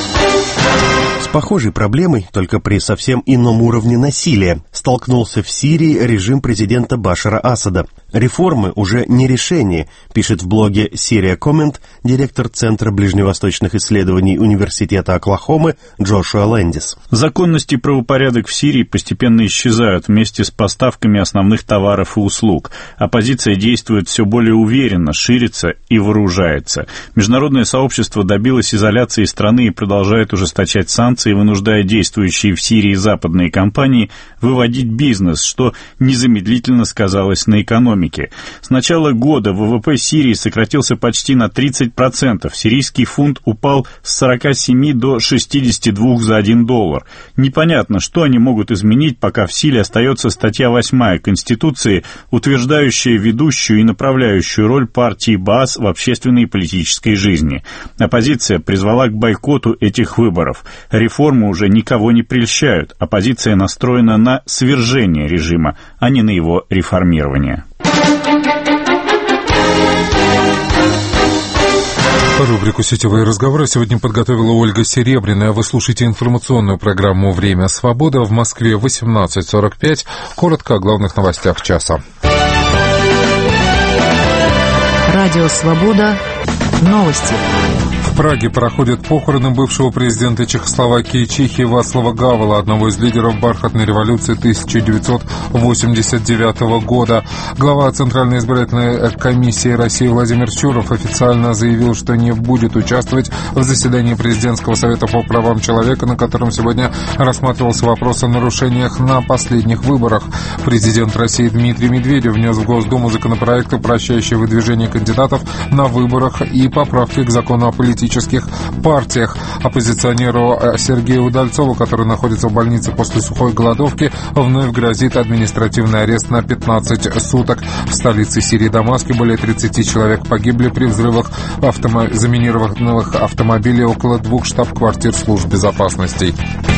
С похожей проблемой, только при совсем ином уровне насилия, столкнулся в Сирии режим президента Башара Асада. Реформы уже не решение, пишет в блоге «Сирия Коммент» директор Центра ближневосточных исследований Университета Оклахомы Джошуа Лэндис. Законность и правопорядок в Сирии постепенно исчезают вместе с поставками основных товаров и услуг. Оппозиция действует все более уверенно, ширится и вооружается. Международное сообщество добилось изоляции страны и продолжает ужесточать санкции, вынуждая действующие в Сирии западные компании выводить бизнес, что незамедлительно сказалось на экономике. С начала года ВВП Сирии сократился почти на 30%. Сирийский фунт упал с 47 до 62 за $1. Непонятно, что они могут изменить, пока в силе остается статья 8 Конституции, утверждающая ведущую и направляющую роль партии Баас в общественной и политической жизни. Оппозиция призвала к бойкоту этих выборов. Реформы уже никого не прельщают. Оппозиция настроена на свержение режима, а не на его реформирование. Рубрику «Сетевые разговоры» сегодня подготовила Ольга Серебряная. Вы слушаете информационную программу «Время свободы». В Москве 18:45. Коротко о главных новостях часа. Радио «Свобода». Новости. В Праге проходят похороны бывшего президента Чехословакии и Чехии Václava Gavela, одного из лидеров бархатной революции 1989 года. Глава Центральной избирательной комиссии России Владимир Чуров официально заявил, что не будет участвовать в заседании Президентского совета по правам человека, на котором сегодня рассматривался вопрос о нарушениях на последних выборах. Президент России Дмитрий Медведев внес в Госдуму законопроект, упрощающий выдвижение кандидатов на выборах и поправки к закону о политической политических партиях. Оппозиционеру Сергею Удальцову, который находится в больнице после сухой голодовки, вновь грозит административный арест на 15 суток. В столице Сирии Дамаске более 30 человек погибли при взрывах заминированных автомобилей около 2 штаб-квартир служб безопасности.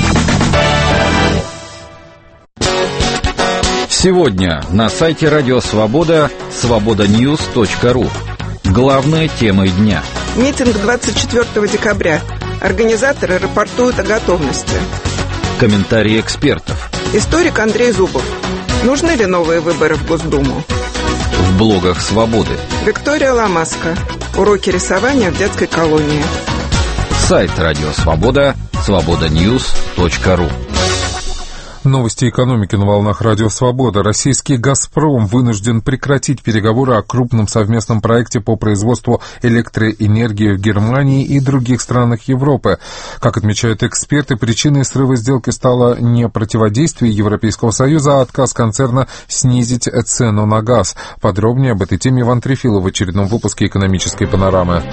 Сегодня на сайте Радио Свобода свободаньюз.ру. Главная тема дня. Митинг 24 декабря. Организаторы рапортуют о готовности. Комментарии экспертов. Историк Андрей Зубов. Нужны ли новые выборы в Госдуму? В блогах Свободы. Виктория Ломаска. Уроки рисования в детской колонии. Сайт Радио Свобода свободаньюз.ру. Новости экономики на волнах Радио Свобода. Российский «Газпром» вынужден прекратить переговоры о крупном совместном проекте по производству электроэнергии в Германии и других странах Европы. Как отмечают эксперты, причиной срыва сделки стало не противодействие Европейского Союза, а отказ концерна снизить цену на газ. Подробнее об этой теме Иван Трефилов в очередном выпуске «Экономической панорамы».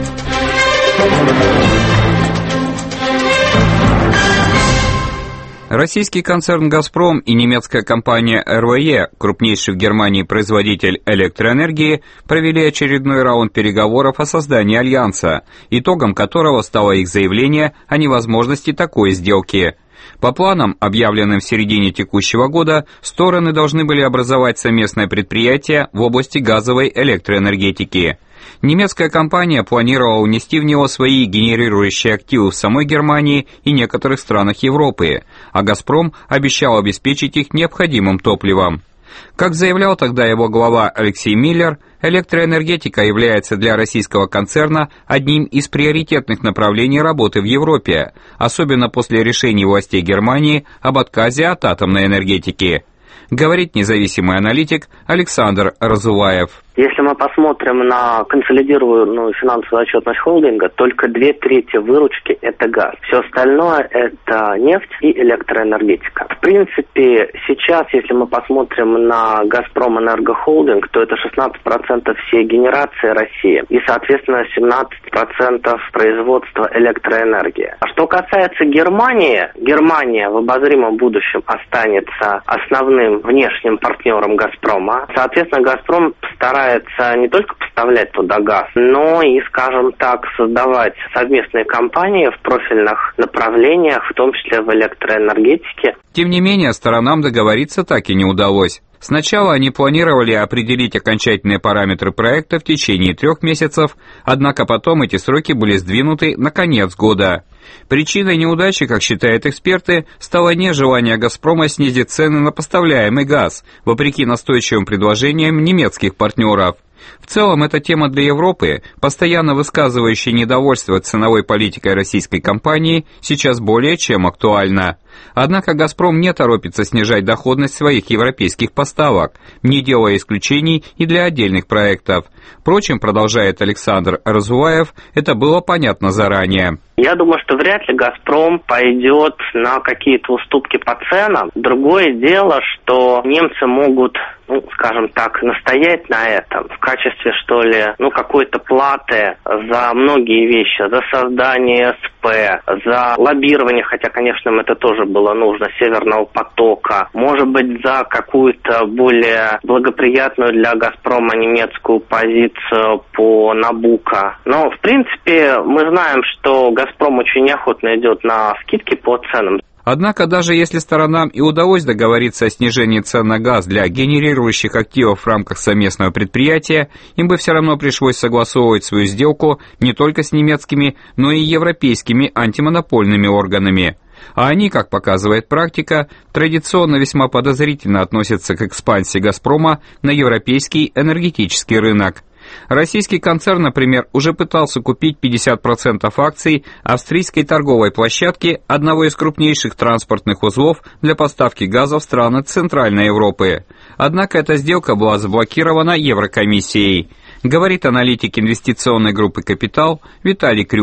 Российский концерн «Газпром» и немецкая компания РВЕ, крупнейший в Германии производитель электроэнергии, провели очередной раунд переговоров о создании альянса, итогом которого стало их заявление о невозможности такой сделки. По планам, объявленным в середине текущего года, стороны должны были образовать совместное предприятие в области газовой электроэнергетики. Немецкая компания планировала унести в него свои генерирующие активы в самой Германии и некоторых странах Европы, а «Газпром» обещал обеспечить их необходимым топливом. Как заявлял тогда его глава Алексей Миллер, электроэнергетика является для российского концерна одним из приоритетных направлений работы в Европе, особенно после решений властей Германии об отказе от атомной энергетики. Говорит независимый аналитик Александр Разуваев. Если мы посмотрим на консолидированную финансовую отчетность холдинга, только 2/3 выручки – это газ. Все остальное – это нефть и электроэнергетика. В принципе, сейчас, если мы посмотрим на «Газпром Энерго Холдинг», то это 16% всей генерации России и, соответственно, 17% производства электроэнергии. А что касается Германии, Германия в обозримом будущем останется основным внешним партнером «Газпрома». Соответственно, «Газпром» старается не только поставлять туда газ, но и, скажем так, создавать совместные компании в профильных направлениях, в том числе в электроэнергетике. Тем не менее, сторонам договориться так и не удалось. Сначала они планировали определить окончательные параметры проекта в течение 3 месяцев, однако потом эти сроки были сдвинуты на конец года. Причиной неудачи, как считают эксперты, стало нежелание «Газпрома» снизить цены на поставляемый газ, вопреки настойчивым предложениям немецких партнеров. В целом, эта тема для Европы, постоянно высказывающая недовольство ценовой политикой российской компании, сейчас более чем актуальна. Однако «Газпром» не торопится снижать доходность своих европейских поставок, не делая исключений и для отдельных проектов. Впрочем, продолжает Александр Разуваев, это было понятно заранее. Я думаю, что вряд ли «Газпром» пойдет на какие-то уступки по ценам. Другое дело, что немцы могут, скажем так, настоять на этом в качестве, что ли, какой-то платы за многие вещи, за создание СП, за лоббирование, хотя, конечно, им это тоже было нужно, Северного потока, может быть, за какую-то более благоприятную для «Газпрома» немецкую позицию по Набуко. Но, в принципе, мы знаем, что «Газпром» очень неохотно идет на скидки по ценам. Однако, даже если сторонам и удалось договориться о снижении цен на газ для генерирующих активов в рамках совместного предприятия, им бы все равно пришлось согласовывать свою сделку не только с немецкими, но и европейскими антимонопольными органами. А они, как показывает практика, традиционно весьма подозрительно относятся к экспансии «Газпрома» на европейский энергетический рынок. Российский концерн, например, уже пытался купить 50% акций австрийской торговой площадки, одного из крупнейших транспортных узлов для поставки газа в страны Центральной Европы. Однако эта сделка была заблокирована Еврокомиссией, говорит аналитик инвестиционной группы «Капитал» Виталий Крюков.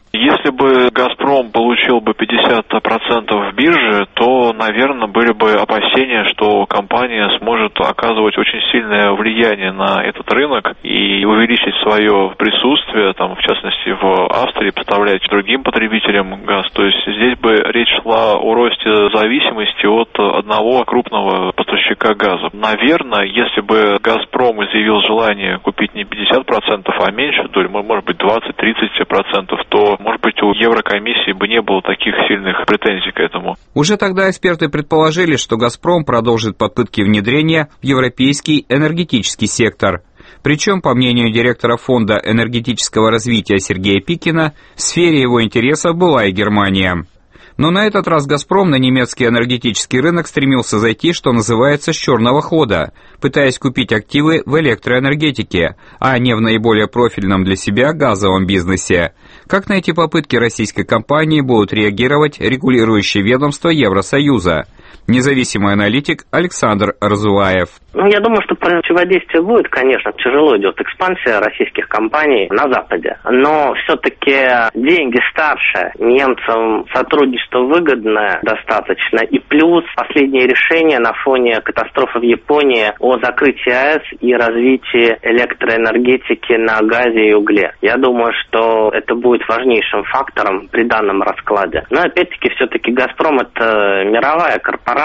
Если бы «Газпром» получил бы 50% в бирже, то, наверное, были бы опасения, что компания сможет оказывать очень сильное влияние на этот рынок и увеличить свое присутствие, там, в частности, в Австрии, поставлять другим потребителям газ. То есть здесь бы речь шла о росте зависимости от одного крупного поставщика газа. Наверное, если бы «Газпром» изъявил желание купить не 50%, а меньшую долю, может быть, 20-30%, то, может быть, у Еврокомиссии бы не было таких сильных претензий к этому. Уже тогда эксперты предположили, что «Газпром» продолжит попытки внедрения в европейский энергетический сектор. Причем, по мнению директора Фонда энергетического развития Сергея Пикина, в сфере его интересов была и Германия. Но на этот раз «Газпром» на немецкий энергетический рынок стремился зайти, что называется, с черного хода, пытаясь купить активы в электроэнергетике, а не в наиболее профильном для себя газовом бизнесе. Как на эти попытки российской компании будут реагировать регулирующие ведомства Евросоюза? Независимый аналитик Александр Разуваев. Я думаю, что противодействие будет, конечно. Тяжело идет экспансия российских компаний на Западе. Но все-таки деньги старше. Немцам сотрудничество выгодное достаточно. И плюс последнее решение на фоне катастрофы в Японии о закрытии АЭС и развитии электроэнергетики на газе и угле. Я думаю, что это будет важнейшим фактором при данном раскладе. Но опять-таки все-таки «Газпром» — это мировая корпорация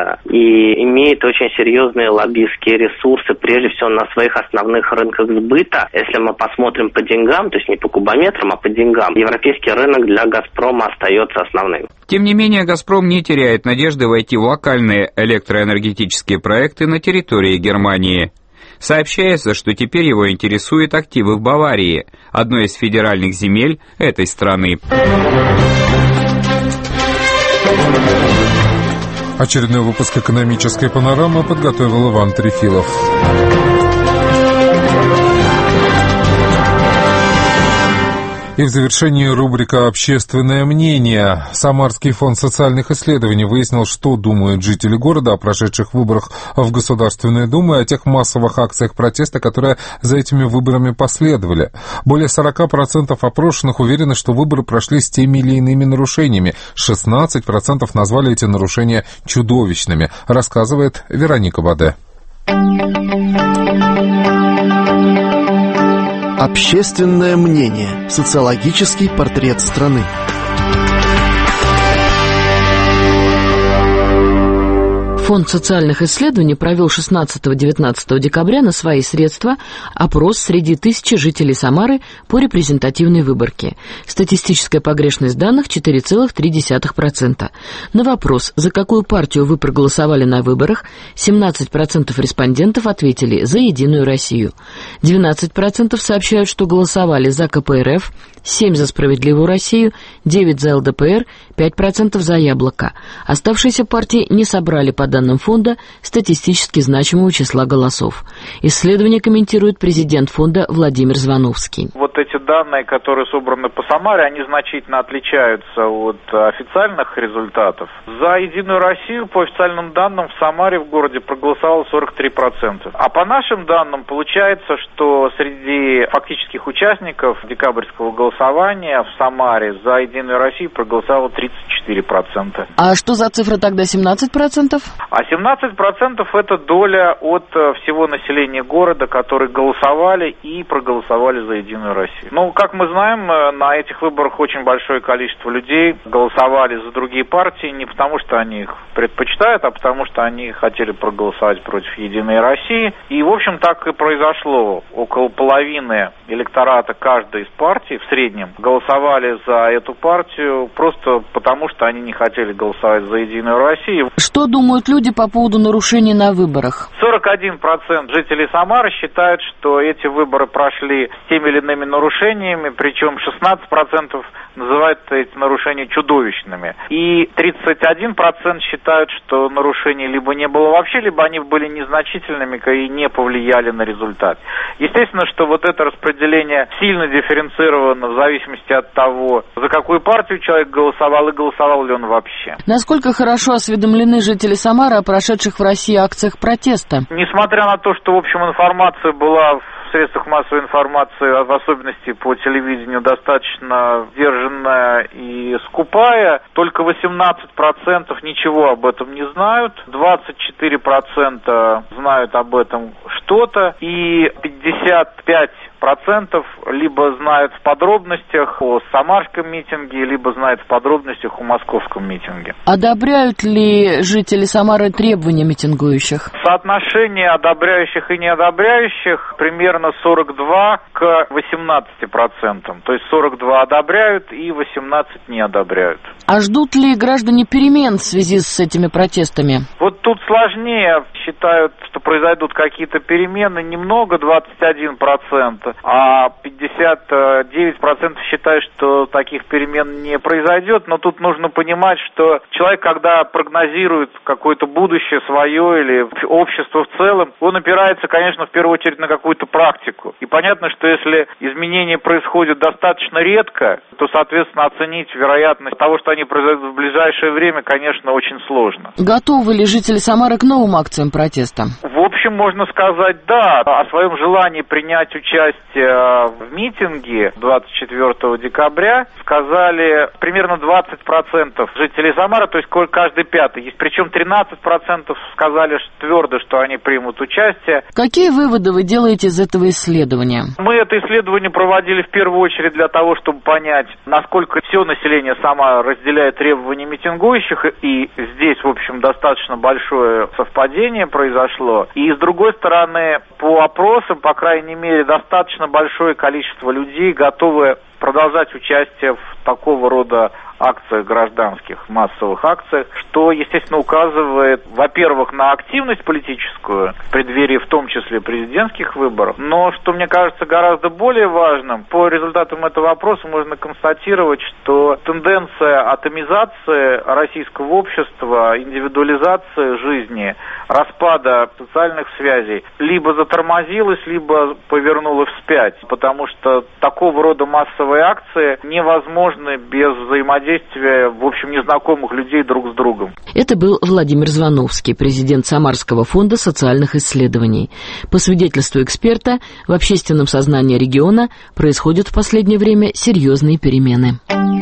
и имеет очень серьезные лоббистские ресурсы, прежде всего на своих основных рынках сбыта. Если мы посмотрим по деньгам, то есть не по кубометрам, а по деньгам, европейский рынок для «Газпрома» остается основным. Тем не менее, «Газпром» не теряет надежды войти в локальные электроэнергетические проекты на территории Германии. Сообщается, что теперь его интересуют активы в Баварии, одной из федеральных земель этой страны. Очередной выпуск «Экономической панорамы» подготовил Иван Трефилов. И в завершении рубрика «Общественное мнение». Самарский фонд социальных исследований выяснил, что думают жители города о прошедших выборах в Государственную Думу и о тех массовых акциях протеста, которые за этими выборами последовали. Более 40% опрошенных уверены, что выборы прошли с теми или иными нарушениями. 16% назвали эти нарушения чудовищными, рассказывает Вероника Баде. Общественное мнение. Социологический портрет страны. Фонд социальных исследований провел 16-19 декабря на свои средства опрос среди 1000 жителей Самары по репрезентативной выборке. Статистическая погрешность данных 4,3%. На вопрос, за какую партию вы проголосовали на выборах, 17% респондентов ответили за «Единую Россию». 12% сообщают, что голосовали за КПРФ, 7% за «Справедливую Россию», 9% за ЛДПР, 5% за «Яблоко». Оставшиеся партии не собрали, по данным фонда, статистически значимого числа голосов. Исследование комментирует президент фонда Владимир Звановский. Вот эти данные, которые собраны по Самаре, они значительно отличаются от официальных результатов. За «Единую Россию» по официальным данным в Самаре, в городе, проголосовало 43%. А по нашим данным получается, что среди фактических участников декабрьского голосования в Самаре за «Единую Россию» проголосовало 34%. А что за цифра тогда 17%? А 17% это доля от всего населения города, которые голосовали и проголосовали за «Единую Россию». Ну, как мы знаем, на этих выборах очень большое количество людей голосовали за другие партии не потому, что они их предпочитают, а потому, что они хотели проголосовать против «Единой России». И, в общем, так и произошло. Около половины электората каждой из партий в среднем голосовали за эту партию просто потому, что они не хотели голосовать за «Единую Россию». Что думают люди по поводу нарушений на выборах? 41% жителей Самары считают, что эти выборы прошли с теми или иными нарушениями, причем 16% называют эти нарушения чудовищными. И 31% считают, что нарушений либо не было вообще, либо они были незначительными и не повлияли на результат. Естественно, что вот это распределение сильно дифференцировано в зависимости от того, за какую партию человек голосовал и голосовал ли он вообще. Насколько хорошо осведомлены жители Самары о прошедших в России акциях протеста? Несмотря на то, что, в общем, информация была в в средствах массовой информации, в особенности по телевидению, достаточно сдержанная и скупая. Только 18% ничего об этом не знают, 24% знают об этом что-то, и 55% либо знают в подробностях о самарском митинге, либо знают в подробностях о московском митинге. Одобряют ли жители Самары требования митингующих? Соотношение одобряющих и неодобряющих примерно 42 к 18%. То есть 42 одобряют и 18 не одобряют. А ждут ли граждане перемен в связи с этими протестами? Вот тут сложнее. Считают, что произойдут какие-то перемены немного, 21%, а 59% считают, что таких перемен не произойдет. Но тут нужно понимать, что человек, когда прогнозирует какое-то будущее свое или общество в целом, он опирается, конечно, в первую очередь на какую-то практику. И понятно, что если изменения происходят достаточно редко, то, соответственно, оценить вероятность того, что они произойдут в ближайшее время, конечно, очень сложно. Готовы ли жители Самары к новым акциям протеста? В общем, можно сказать, да. О своем желании принять участие в митинге 24 декабря сказали примерно 20% жителей Самары, то есть каждый пятый. Причем 13% сказали твердо, что они примут участие. Какие выводы вы делаете из этого исследования? Мы это исследование проводили в первую очередь для того, чтобы понять, насколько все население Самары разделяет требования митингующих, и здесь, в общем, достаточно большое совпадение произошло. И, с другой стороны, по опросам, по крайней мере, достаточно большое количество людей готовы продолжать участие в такого рода акциях гражданских, массовых акциях, что, естественно, указывает, во-первых, на активность политическую в преддверии, в том числе, президентских выборов, но, что мне кажется гораздо более важным, по результатам этого опроса можно констатировать, что тенденция атомизации российского общества, индивидуализации жизни, распада социальных связей либо затормозилась, либо повернула вспять, потому что такого рода массовые акции невозможны без взаимодействия, в общем, незнакомых людей друг с другом. Это был Владимир Звановский, президент Самарского фонда социальных исследований. По свидетельству эксперта, в общественном сознании региона происходят в последнее время серьезные перемены.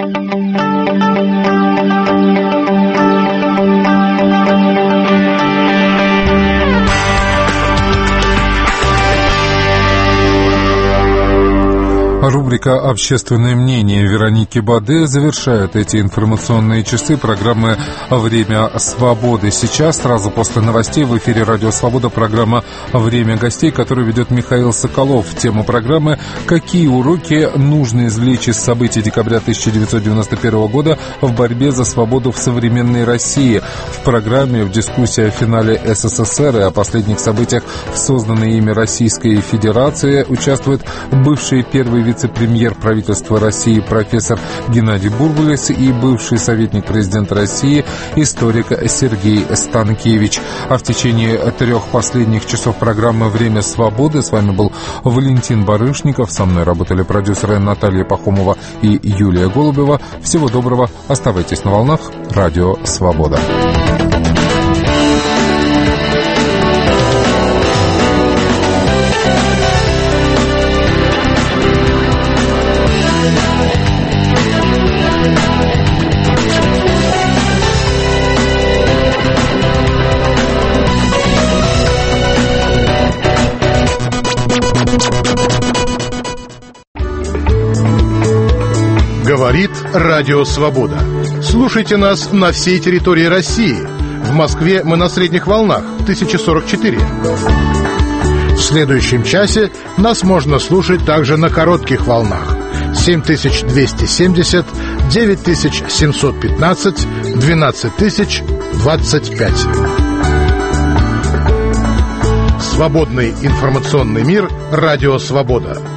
Рубрика «Общественное мнение» Вероники Баде завершает эти информационные часы программы «Время свободы». Сейчас, сразу после новостей, в эфире «Радио Свобода» программа «Время гостей», которую ведет Михаил Соколов. Тема программы «Какие уроки нужно извлечь из событий декабря 1991 года в борьбе за свободу в современной России». В программе в дискуссии о финале СССР и о последних событиях в созданной ими Российской Федерации участвует бывший первый вице-премьер правительства России профессор Геннадий Бурбулис и бывший советник президента России историк Сергей Станкевич. А в течение 3 последних часов программы «Время свободы» с вами был Валентин Барышников. Со мной работали продюсеры Наталья Пахомова и Юлия Голубева. Всего доброго. Оставайтесь на волнах. Радио Свобода. Говорит Радио Свобода. Слушайте нас на всей территории России. В Москве мы на средних волнах 1044. В следующем часе нас можно слушать также на коротких волнах 7270, 9715, 12025. Свободный информационный мир. Радио Свобода.